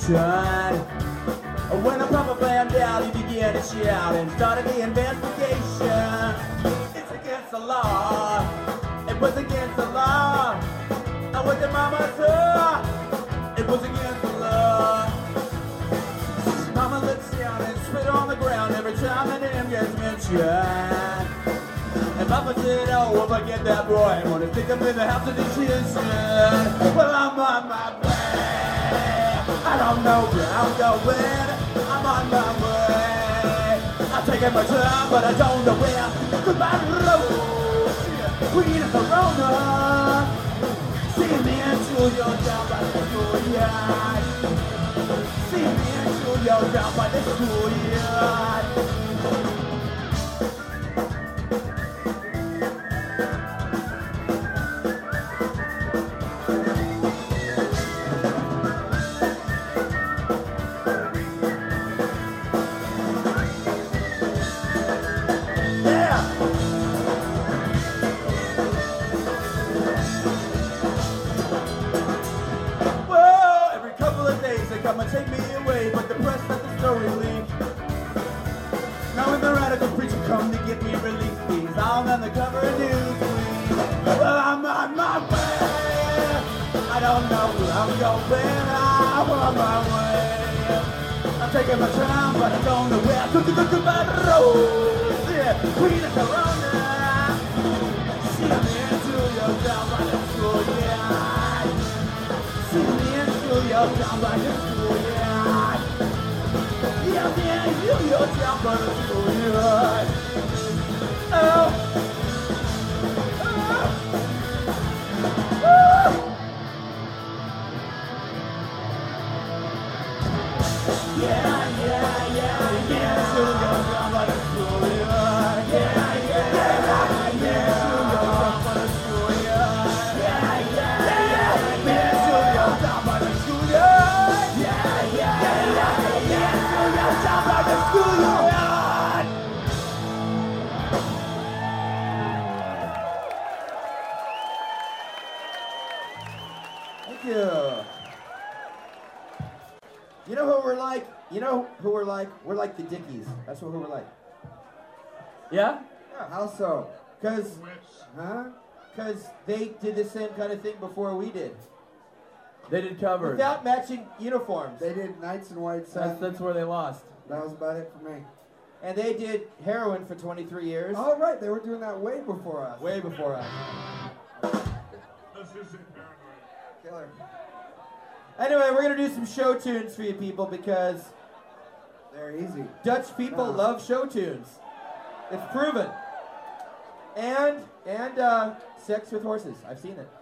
station. When a proper band down, he began to shout and started the investigation. It's against the law. It was against the law. And what the mama saw, it was against the law. Mama looks down and spit on the ground every time the name gets mentioned. And Papa said, oh, if I get that boy, I want to stick him in the house of detention. Well, I'm on my way. I don't know where I'm going. I'm on my way. I'm taking my time, but I don't know where. Goodbye, Rose. Queen of Corona. See me until you're down by the schoolyard. See me until you're down by the schoolyard. Come and take me away, but the press let the story leak. Now when the radical preacher come to get me released, he's all on the cover of Newsweek. Well, I'm on my way. I don't know where I'm going. I'm on my way. I'm taking my time, but I don't know where. Goodbye, Rose. Yeah, Queen of Corona. See me until you're down by the schoolyard. See me until you're down by the schoolyard. Yeah, you're down by the schoolyard. Oh. Yeah, until you're down by the schoolyard. Yeah, until you're down by the schoolyard. Until you're down by the schoolyard. Down by the schoolyard. Thank you. You know who we're like? You know who we're like? We're like the Dickies. That's who we're like. Yeah? Yeah. How so? Because they did the same kind of thing before we did. They did covers. Without matching uniforms. They did Nights in White Satin. That's where they lost. That was about it for me. And they did heroin for 23 years. Oh, right. They were doing that way before us. Way before us. Killer. Anyway, we're going to do some show tunes for you people because they're easy. Dutch people love show tunes. It's proven. And sex with horses. I've seen it.